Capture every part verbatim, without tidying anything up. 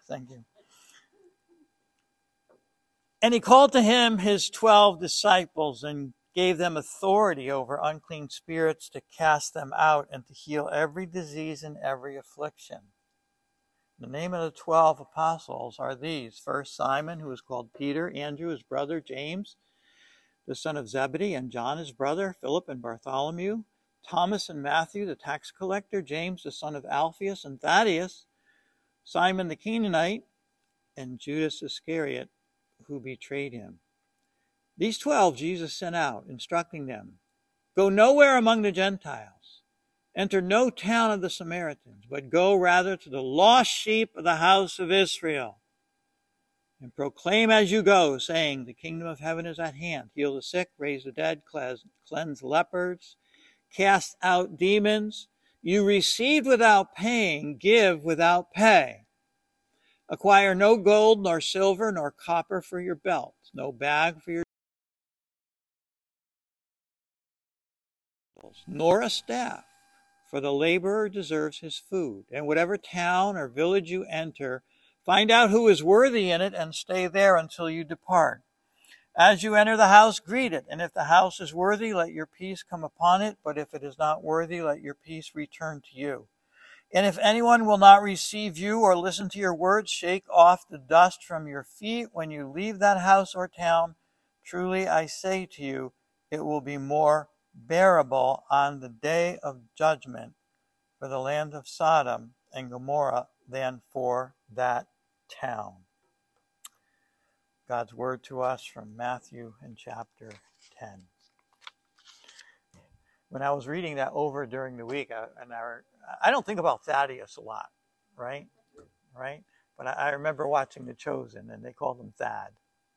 Thank you. And he called to him his twelve disciples and gave them authority over unclean spirits to cast them out and to heal every disease and every affliction. The name of the twelve apostles are these. First, Simon, who is called Peter, Andrew, his brother, James, the son of Zebedee, and John, his brother, Philip and Bartholomew, Thomas and Matthew, the tax collector, James, the son of Alphaeus and Thaddeus, Simon the Canaanite, and Judas Iscariot, who betrayed him. These twelve Jesus sent out, instructing them, "Go nowhere among the Gentiles. Enter no town of the Samaritans, but go rather to the lost sheep of the house of Israel. And proclaim as you go, saying, the kingdom of heaven is at hand. Heal the sick, raise the dead, cleanse lepers, cast out demons. You received without paying, give without pay. Acquire no gold, nor silver, nor copper for your belt, no bag for your nor a staff, for the laborer deserves his food. And whatever town or village you enter, find out who is worthy in it and stay there until you depart. As you enter the house, greet it. And if the house is worthy, let your peace come upon it. But if it is not worthy, let your peace return to you. And if anyone will not receive you or listen to your words, shake off the dust from your feet when you leave that house or town. Truly, I say to you, it will be more bearable on the day of judgment for the land of Sodom and Gomorrah than for that town." God's word to us from Matthew in chapter ten. When I was reading that over during the week, I, and I, I don't think about Thaddeus a lot, right? Right? But I, I remember watching The Chosen, and they called him Thad.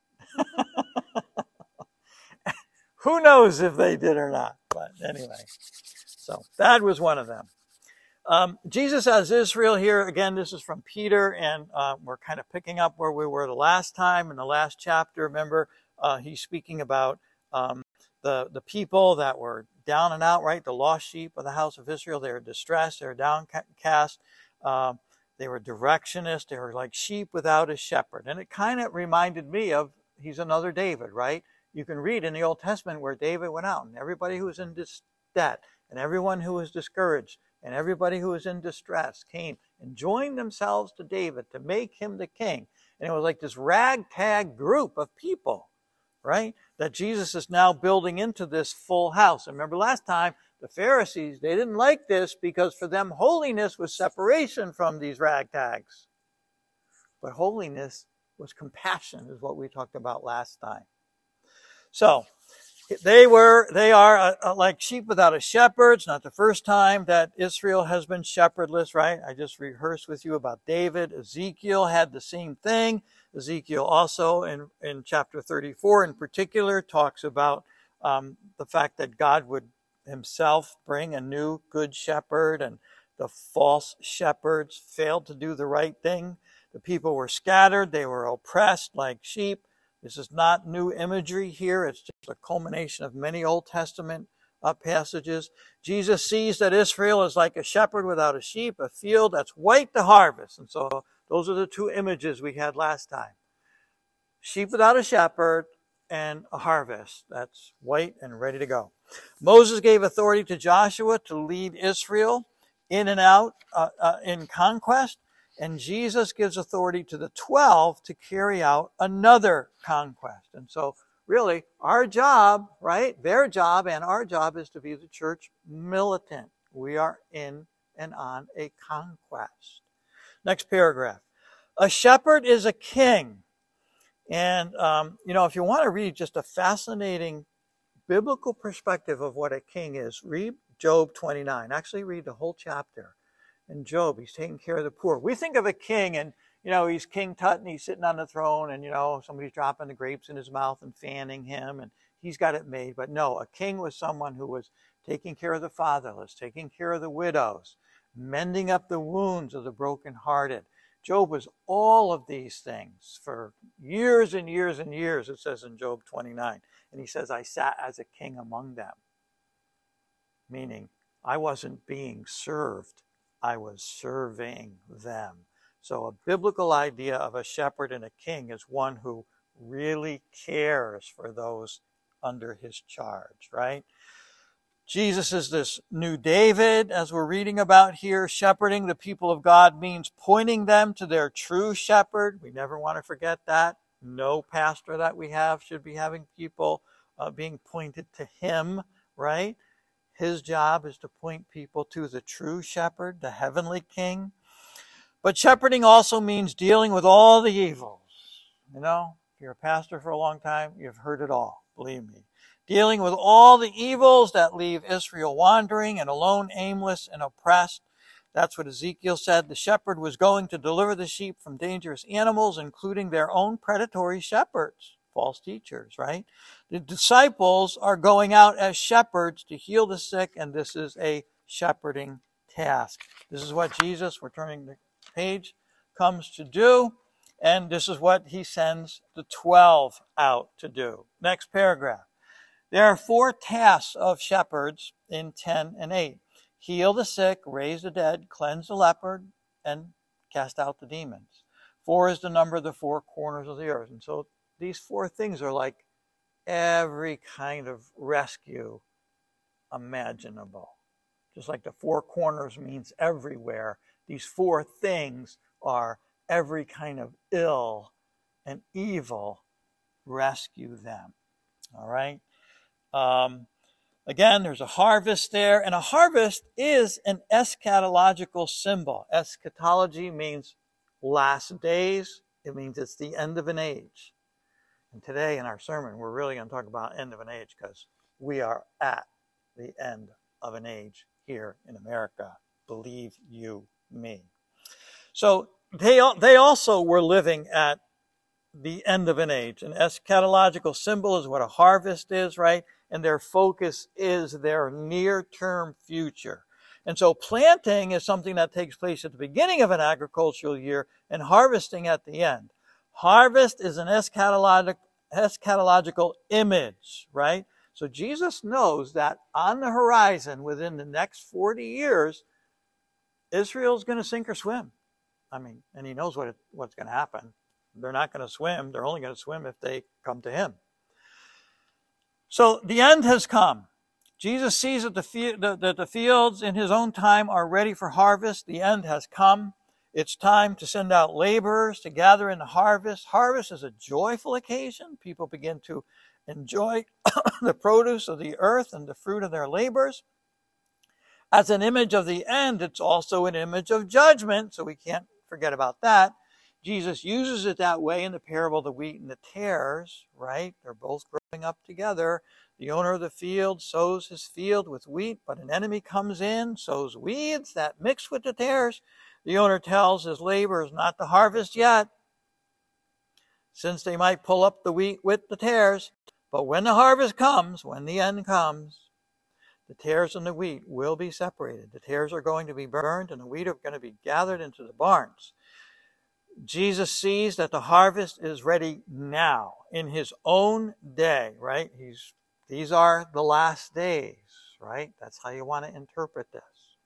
Who knows if they did or not? But anyway, so Thad was one of them. Um, Jesus as Israel here, again, this is from Peter, and uh, we're kind of picking up where we were the last time in the last chapter. Remember, uh, he's speaking about um, the, the people that were down and out, right? The lost sheep of the house of Israel. They were distressed. They were downcast. Uh, they were directionist. They were like sheep without a shepherd. And it kind of reminded me of, he's another David, right? You can read in the Old Testament where David went out, and everybody who was in debt, and everyone who was discouraged, and everybody who was in distress came and joined themselves to David to make him the king. And it was like this ragtag group of people, right, that Jesus is now building into this full house. And remember last time, the Pharisees, they didn't like this because for them, holiness was separation from these ragtags. But holiness was compassion, is what we talked about last time. So, They were, they are uh, uh, like sheep without a shepherd. It's not the first time that Israel has been shepherdless, right? I just rehearsed with you about David. Ezekiel had the same thing. Ezekiel also in, in chapter thirty-four in particular talks about um, the fact that God would himself bring a new good shepherd, and the false shepherds failed to do the right thing. The people were scattered. They were oppressed like sheep. This is not new imagery here. It's just a culmination of many Old Testament uh, passages. Jesus sees that Israel is like a shepherd without a sheep, a field that's white to harvest. And so those are the two images we had last time. Sheep without a shepherd and a harvest that's white and ready to go. Moses gave authority to Joshua to lead Israel in and out uh, uh, in conquest. And Jesus gives authority to the twelve to carry out another conquest. And so really our job, right, their job and our job is to be the church militant. We are in and on a conquest. Next paragraph. A shepherd is a king. And, um, you know, if you want to read just a fascinating biblical perspective of what a king is, read Job twenty-nine. Actually read the whole chapter. In Job, he's taking care of the poor. We think of a king and, you know, he's King Tut and he's sitting on the throne and, you know, somebody's dropping the grapes in his mouth and fanning him and he's got it made. But no, a king was someone who was taking care of the fatherless, taking care of the widows, mending up the wounds of the brokenhearted. Job was all of these things for years and years and years, it says in Job twenty-nine. And he says, I sat as a king among them. Meaning, I wasn't being served. I was serving them. So a biblical idea of a shepherd and a king is one who really cares for those under his charge, right? Jesus is this new David, as we're reading about here. Shepherding the people of God means pointing them to their true shepherd. We never want to forget that. No pastor that we have should be having people uh, being pointed to him, right? His job is to point people to the true shepherd, the heavenly king. But shepherding also means dealing with all the evils. You know, if you're a pastor for a long time, you've heard it all, believe me. Dealing with all the evils that leave Israel wandering and alone, aimless, and oppressed. That's what Ezekiel said. The shepherd was going to deliver the sheep from dangerous animals, including their own predatory shepherds, false teachers, right? The disciples are going out as shepherds to heal the sick, and this is a shepherding task. This is what Jesus, we're turning the page, comes to do, and this is what he sends the twelve out to do. Next paragraph. There are four tasks of shepherds in ten and eight. Heal the sick, raise the dead, cleanse the leopard, and cast out the demons. Four is the number of the four corners of the earth. And so these four things are like every kind of rescue imaginable. Just like the four corners means everywhere, these four things are every kind of ill and evil. Rescue them. All right? Um, again, there's a harvest there, and a harvest is an eschatological symbol. Eschatology means last days. It means it's the end of an age. And today in our sermon, we're really going to talk about end of an age because we are at the end of an age here in America. Believe you me. So they, they also were living at the end of an age. An eschatological symbol is what a harvest is, right? And their focus is their near-term future. And so planting is something that takes place at the beginning of an agricultural year and harvesting at the end. Harvest is an eschatological, eschatological image, right? So Jesus knows that on the horizon, within the next forty years, Israel's going to sink or swim. I mean, and he knows what it, what's going to happen. They're not going to swim. They're only going to swim if they come to him. So the end has come. Jesus sees that the, that the fields in his own time are ready for harvest. The end has come. It's time to send out laborers to gather in the harvest. Harvest is a joyful occasion. People begin to enjoy the produce of the earth and the fruit of their labors. As an image of the end, it's also an image of judgment, so we can't forget about that. Jesus uses it that way in the parable of the wheat and the tares, right? They're both growing up together. The owner of the field sows his field with wheat, but an enemy comes in, sows weeds that mix with the tares. The owner tells his laborers not to harvest yet, since they might pull up the wheat with the tares. But when the harvest comes, when the end comes, the tares and the wheat will be separated. The tares are going to be burned, and the wheat are going to be gathered into the barns. Jesus sees that the harvest is ready now in his own day, right? He's, these are the last days, right? That's how you want to interpret this.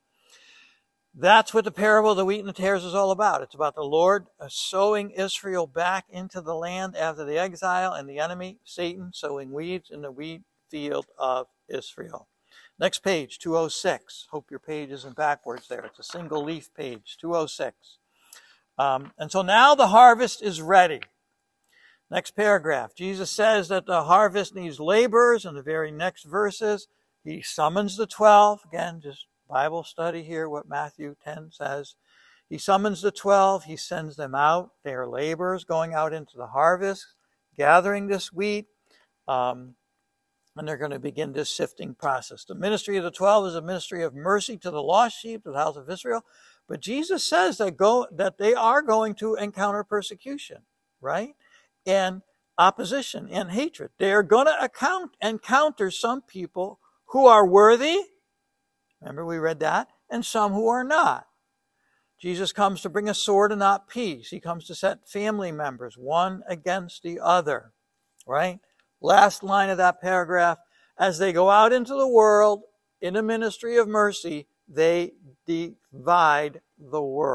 That's what the parable of the wheat and the tares is all about. It's about the Lord sowing Israel back into the land after the exile and the enemy, Satan, sowing weeds in the wheat field of Israel. Next page, two oh six. Hope your page isn't backwards there. It's a single leaf page, two oh six. Um, and so now the harvest is ready. Next paragraph. Jesus says that the harvest needs laborers in the very next verses. He summons the twelve. Again, just Bible study here, what Matthew ten says. He summons the twelve. He sends them out. They are laborers going out into the harvest, gathering this wheat. Um, and they're going to begin this sifting process. The ministry of the twelve is a ministry of mercy to the lost sheep, to the house of Israel. But Jesus says that go that they are going to encounter persecution, right? And opposition and hatred. They are going to account, encounter some people who are worthy. Remember we read that. And some who are not. Jesus comes to bring a sword and not peace. He comes to set family members one against the other, right? Last line of that paragraph. As they go out into the world in a ministry of mercy, they divide the world.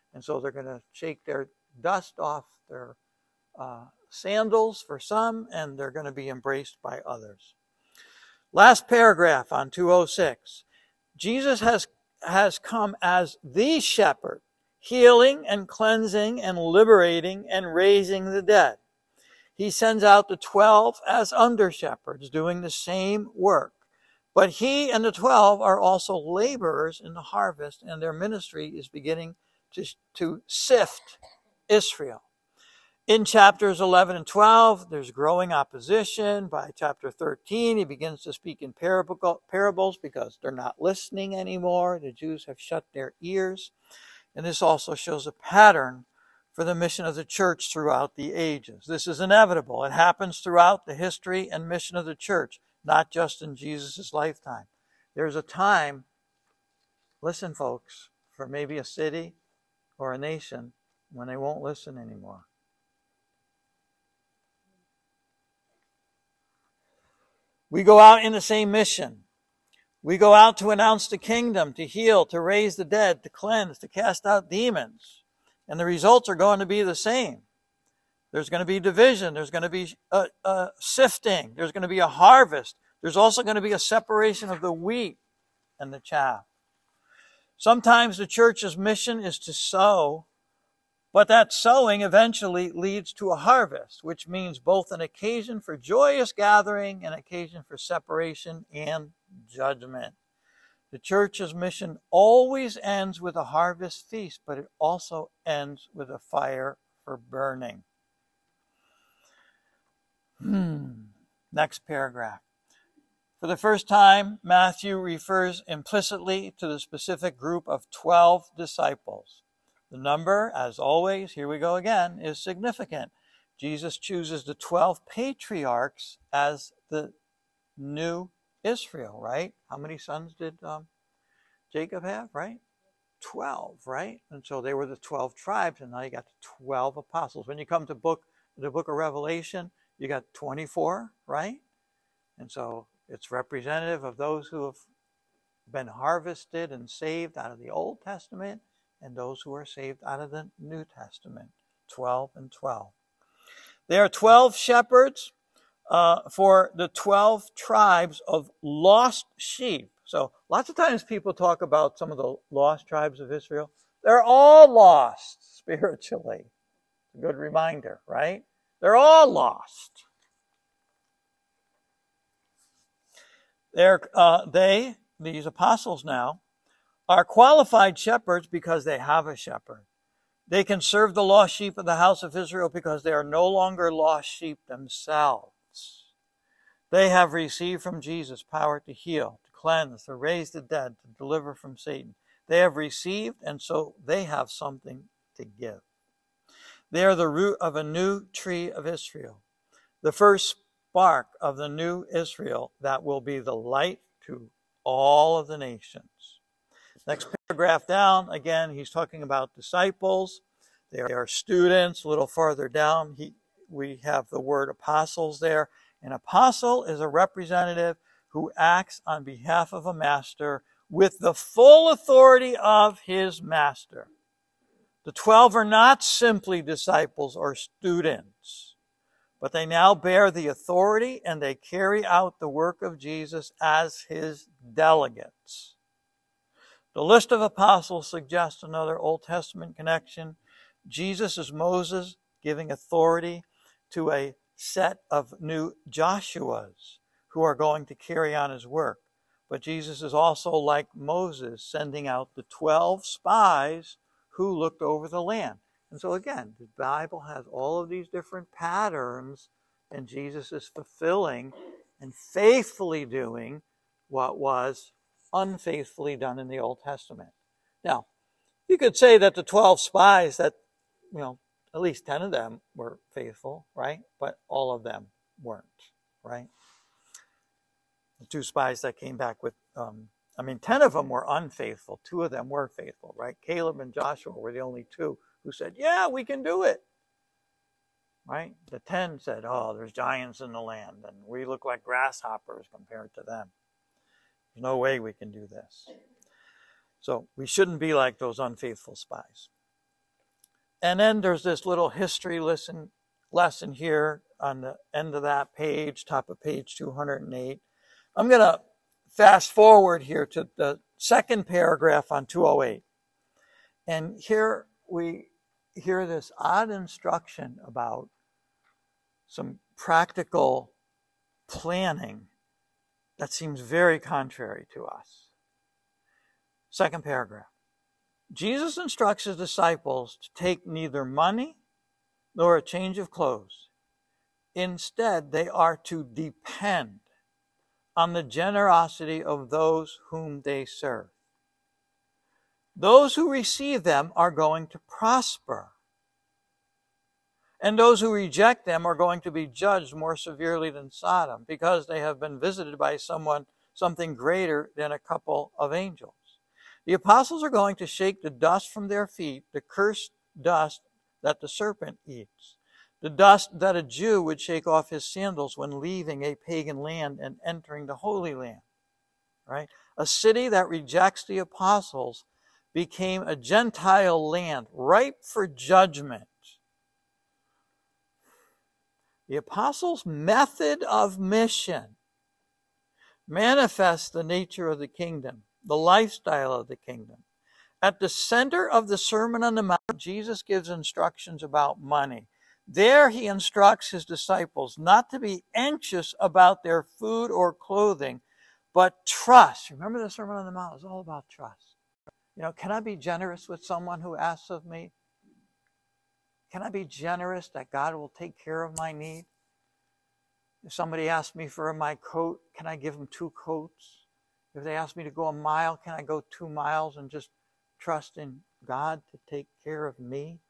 And so they're going to shake their dust off their uh, sandals for some, and they're going to be embraced by others. Last paragraph on two oh six. Jesus has, has come as the shepherd, healing and cleansing and liberating and raising the dead. He sends out the twelve as under-shepherds doing the same work. But he and the twelve are also laborers in the harvest, and their ministry is beginning to, to sift Israel. In chapters eleven and twelve, there's growing opposition. By chapter thirteen, he begins to speak in parables because they're not listening anymore. The Jews have shut their ears. And this also shows a pattern for the mission of the church throughout the ages. This is inevitable. It happens throughout the history and mission of the church, not just in Jesus' lifetime. There's a time, listen folks, for maybe a city or a nation when they won't listen anymore. We go out in the same mission. We go out to announce the kingdom, to heal, to raise the dead, to cleanse, to cast out demons. And the results are going to be the same. There's going to be division. There's going to be a, a sifting. There's going to be a harvest. There's also going to be a separation of the wheat and the chaff. Sometimes the church's mission is to sow, but that sowing eventually leads to a harvest, which means both an occasion for joyous gathering and an occasion for separation and judgment. The church's mission always ends with a harvest feast, but it also ends with a fire for burning. Hmm. Next paragraph. For the first time, Matthew refers implicitly to the specific group of twelve disciples. The number, as always, here we go again, is significant. Jesus chooses the twelve patriarchs as the new Israel, right? How many sons did um, Jacob have, right? Twelve, right? And so they were the twelve tribes, and now you got the twelve apostles. When you come to book the book of Revelation, you got twenty-four, right? And so it's representative of those who have been harvested and saved out of the Old Testament and those who are saved out of the New Testament, twelve and twelve. There are twelve shepherds uh, for the twelve tribes of lost sheep. So lots of times people talk about some of the lost tribes of Israel. They're all lost spiritually. A good reminder, right? They're all lost. They're, uh, they, these apostles now, are qualified shepherds because they have a shepherd. They can serve the lost sheep of the house of Israel because they are no longer lost sheep themselves. They have received from Jesus power to heal, to cleanse, to raise the dead, to deliver from Satan. They have received, and so they have something to give. They are the root of a new tree of Israel, the first spark of the new Israel that will be the light to all of the nations. Next paragraph down, again, he's talking about disciples. They are students. A little farther down, he, we have the word apostles there. An apostle is a representative who acts on behalf of a master with the full authority of his master. The twelve are not simply disciples or students, but they now bear the authority and they carry out the work of Jesus as his delegates. The list of apostles suggests another Old Testament connection. Jesus is Moses giving authority to a set of new Joshuas who are going to carry on his work. But Jesus is also like Moses sending out the twelve spies who looked over the land. And so again, the Bible has all of these different patterns, and Jesus is fulfilling and faithfully doing what was unfaithfully done in the Old Testament. Now, you could say that the twelve spies, that, you know, at least ten of them were faithful, right? But all of them weren't, right? The two spies that came back with, um, I mean, ten of them were unfaithful. Two of them were faithful, right? Caleb and Joshua were the only two who said, yeah, we can do it, right? The ten said, oh, there's giants in the land, and we look like grasshoppers compared to them. There's no way we can do this. So we shouldn't be like those unfaithful spies. And then there's this little history lesson, lesson here on the end of that page, top of page two hundred eight. I'm going to fast forward here to the second paragraph on two oh eight. And here we hear this odd instruction about some practical planning that seems very contrary to us. Second paragraph. Jesus instructs his disciples to take neither money nor a change of clothes. Instead, they are to depend on the generosity of those whom they serve. Those who receive them are going to prosper, and those who reject them are going to be judged more severely than Sodom, because they have been visited by someone, something greater than a couple of angels. The apostles are going to shake the dust from their feet, the cursed dust that the serpent eats, the dust that a Jew would shake off his sandals when leaving a pagan land and entering the Holy Land. Right? A city that rejects the apostles became a Gentile land, ripe for judgment. The apostles' method of mission manifests the nature of the kingdom, the lifestyle of the kingdom. At the center of the Sermon on the Mount, Jesus gives instructions about money. There he instructs his disciples not to be anxious about their food or clothing, but trust. Remember, the Sermon on the Mount is all about trust. You know, can I be generous with someone who asks of me? Can I be generous that God will take care of my need? If somebody asks me for my coat, can I give them two coats? If they ask me to go a mile, can I go two miles and just trust in God to take care of me?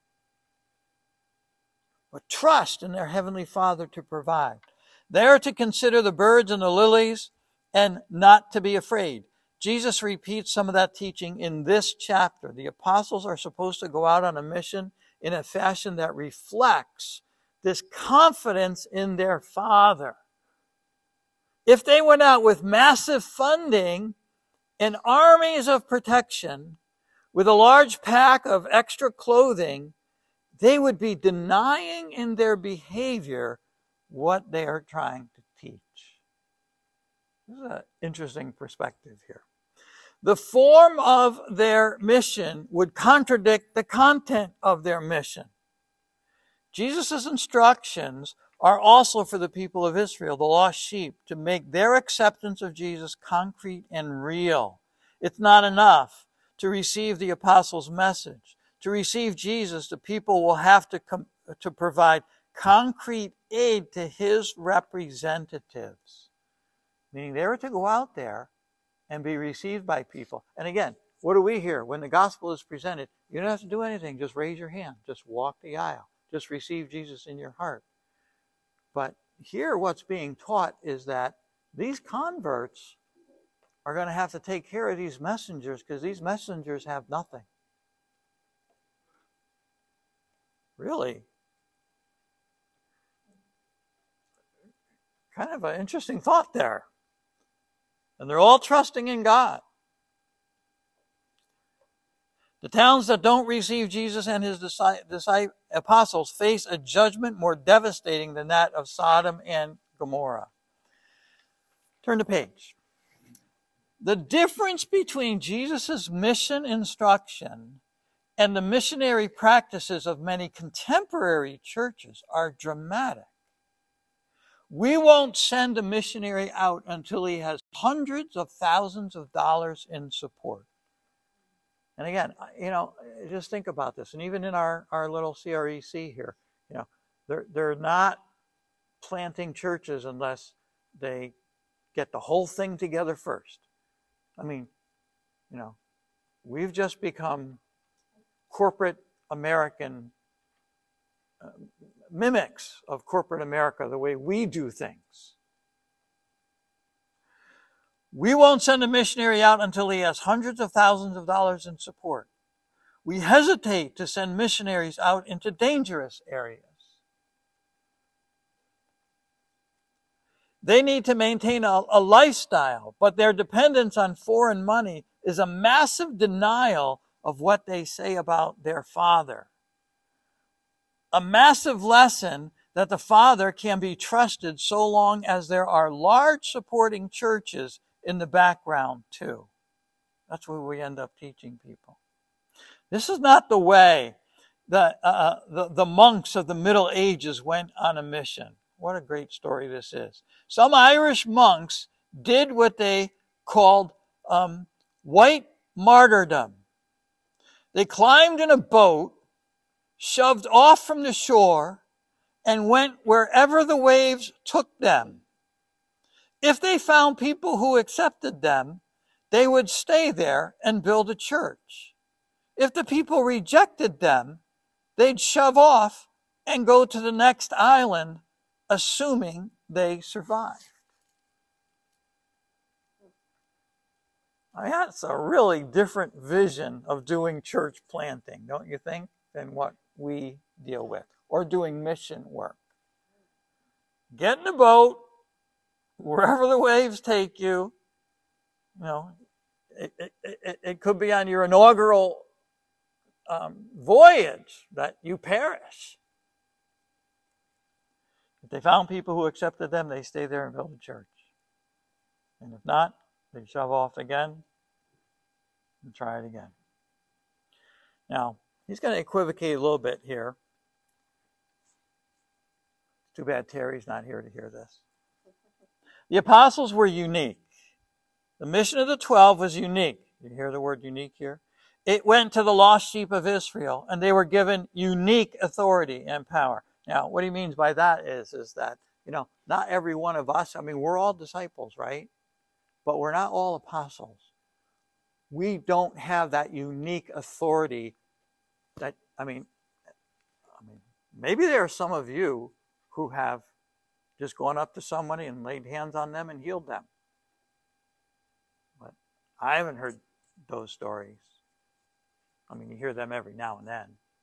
But trust in their Heavenly Father to provide. They are to consider the birds and the lilies and not to be afraid. Jesus repeats some of that teaching in this chapter. The apostles are supposed to go out on a mission in a fashion that reflects this confidence in their Father. If they went out with massive funding and armies of protection, with a large pack of extra clothing, they would be denying in their behavior what they are trying to teach. This is an interesting perspective here. The form of their mission would contradict the content of their mission. Jesus' instructions are also for the people of Israel, the lost sheep, to make their acceptance of Jesus concrete and real. It's not enough to receive the apostles' message. To receive Jesus, the people will have to, com- to provide concrete aid to his representatives. Meaning they were to go out there and be received by people. And again, what do we hear? When the gospel is presented, you don't have to do anything. Just raise your hand. Just walk the aisle. Just receive Jesus in your heart. But here what's being taught is that these converts are going to have to take care of these messengers, because these messengers have nothing. Really? Kind of an interesting thought there. And they're all trusting in God. The towns that don't receive Jesus and his disciples, apostles face a judgment more devastating than that of Sodom and Gomorrah. Turn the page. The difference between Jesus' mission instruction and the missionary practices of many contemporary churches are dramatic. We won't send a missionary out until he has hundreds of thousands of dollars in support. And again, you know, just think about this. And even in our, our little C R E C here, you know, they're, they're not planting churches unless they get the whole thing together first. I mean, you know, we've just become corporate American uh, mimics of corporate America, the way we do things. We won't send a missionary out until he has hundreds of thousands of dollars in support. We hesitate to send missionaries out into dangerous areas. They need to maintain a, a lifestyle, but their dependence on foreign money is a massive denial of what they say about their Father. a massive lesson that the Father can be trusted so long as there are large supporting churches in the background too. That's what we end up teaching people. This is not the way the, uh, the, the monks of the Middle Ages went on a mission. What a great story this is. Some Irish monks did what they called um, white martyrdom. They climbed in a boat, shoved off from the shore, and went wherever the waves took them. If they found people who accepted them, they would stay there and build a church. If the people rejected them, they'd shove off and go to the next island, assuming they survived. I mean, that's a really different vision of doing church planting, don't you think, than what we deal with, or doing mission work. Get in the boat, wherever the waves take you. You know, it, it, it, it could be on your inaugural um, voyage that you perish. If they found people who accepted them, they stay there and build a church. And if not, they shove off again and try it again. Now, he's going to equivocate a little bit here. Too bad Terry's not here to hear this. The apostles were unique. The mission of the twelve was unique. You hear the word unique here? It went to the lost sheep of Israel, and they were given unique authority and power. Now, what he means by that is, is that, you know, not every one of us, I mean, we're all disciples, right? But we're not all apostles. We don't have that unique authority that, I mean, I mean, maybe there are some of you who have just gone up to somebody and laid hands on them and healed them. But I haven't heard those stories. I mean, you hear them every now and then.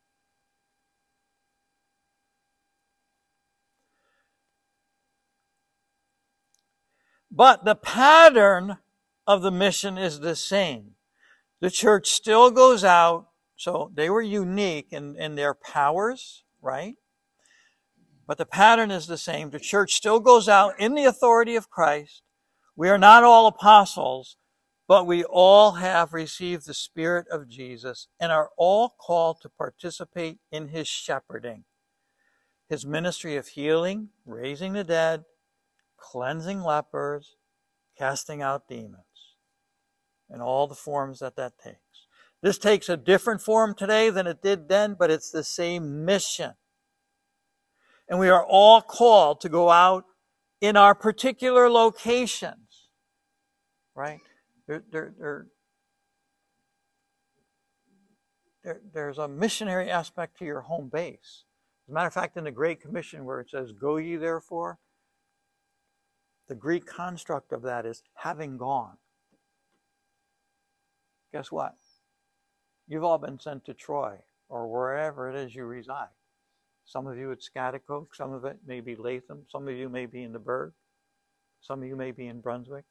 But the pattern of the mission is the same. The church still goes out, so they were unique in, in their powers, right? But the pattern is the same. The church still goes out in the authority of Christ. We are not all apostles, but we all have received the Spirit of Jesus and are all called to participate in his shepherding, his ministry of healing, raising the dead, cleansing lepers, casting out demons, and all the forms that that takes. This takes a different form today than it did then, but it's the same mission. And we are all called to go out in our particular locations, right? There, there, there, there, there's a missionary aspect to your home base. As a matter of fact, in the Great Commission where it says, "Go ye therefore," the Greek construct of that is having gone. Guess what? You've all been sent to Troy or wherever it is you reside. Some of you at Schaghticoke, some of it may be Latham, some of you may be in the Burg, some of you may be in Brunswick,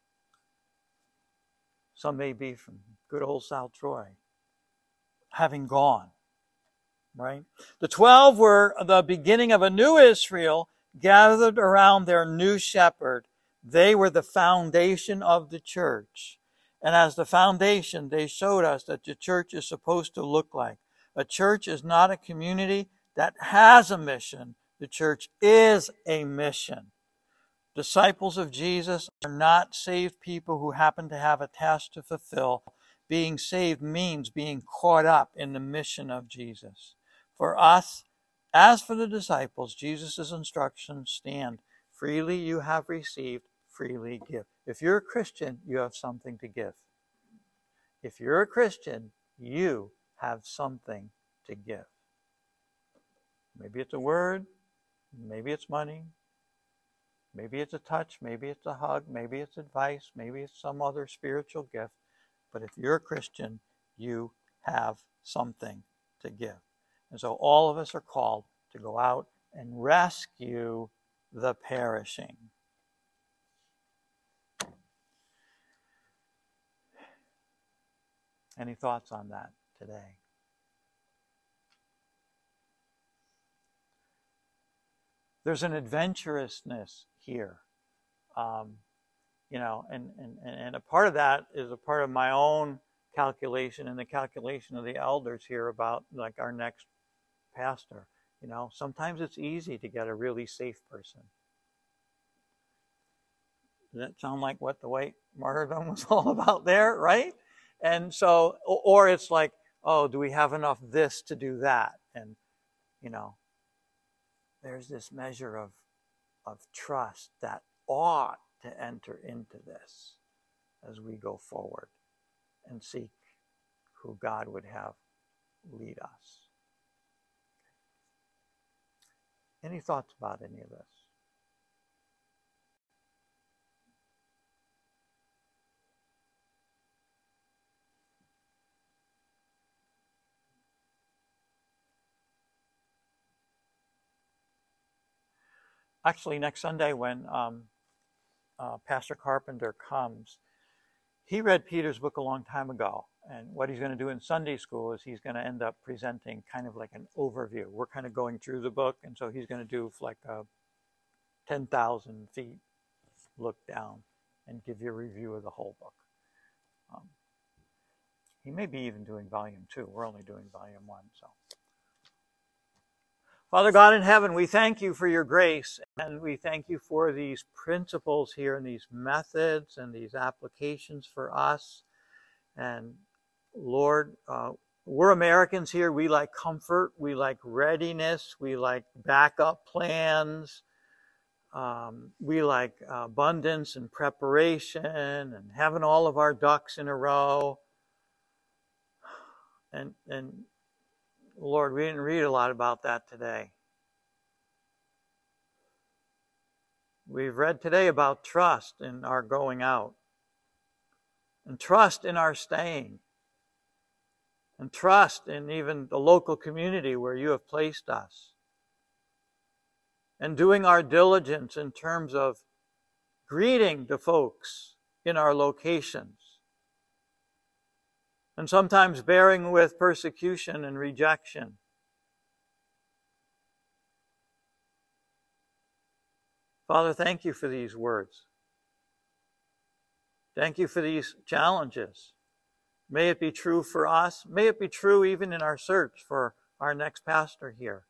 some may be from good old South Troy. Having gone, right? The twelve were the beginning of a new Israel gathered around their new shepherd. They were the foundation of the church. And as the foundation, they showed us that the church is supposed to look like. A church is not a community that has a mission. The church is a mission. Disciples of Jesus are not saved people who happen to have a task to fulfill. Being saved means being caught up in the mission of Jesus. For us, as for the disciples, Jesus' instructions stand. Freely you have received, freely give. If you're a Christian, you have something to give. If you're a Christian, you have something to give. Maybe it's a word, maybe it's money, maybe it's a touch, maybe it's a hug, maybe it's advice, maybe it's some other spiritual gift. But if you're a Christian, you have something to give. And so all of us are called to go out and rescue the perishing. Any thoughts on that today? there's an adventurousness here. Um, you know, and, and, and a part of that is a part of my own calculation and the calculation of the elders here about like our next pastor. You know, sometimes it's easy to get a really safe person. Does that sound like what the white martyrdom was all about there, right? And so, or it's like, oh, do we have enough this to do that? And, you know, there's this measure of, of trust that ought to enter into this as we go forward and seek who God would have lead us. Any thoughts about any of this? Actually, next Sunday when um, uh, Pastor Carpenter comes, he read Peter's book a long time ago. And what he's going to do in Sunday school is he's going to end up presenting kind of like an overview. We're kind of going through the book, and so he's going to do like a ten thousand feet look down and give you a review of the whole book. Um, he may be even doing volume two. We're only doing volume one, so. Father God in heaven, we thank you for your grace, and we thank you for these principles here and these methods and these applications for us. And Lord, uh, we're Americans here. We like comfort. We like readiness. We like backup plans. Um, we like uh, abundance and preparation and having all of our ducks in a row. And, and Lord, we didn't read a lot about that today. We've read today about trust in our going out, and trust in our staying, and trust in even the local community where you have placed us, and doing our diligence in terms of greeting the folks in our locations, and sometimes bearing with persecution and rejection. Father, thank you for these words. Thank you for these challenges. May it be true for us. May it be true even in our search for our next pastor here.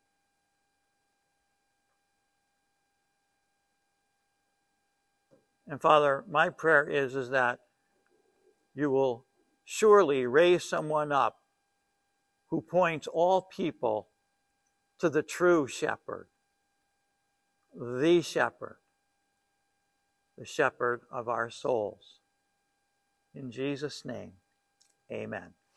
And Father, my prayer is, is that you will surely raise someone up who points all people to the true shepherd, the shepherd, the shepherd of our souls. In Jesus' name, amen.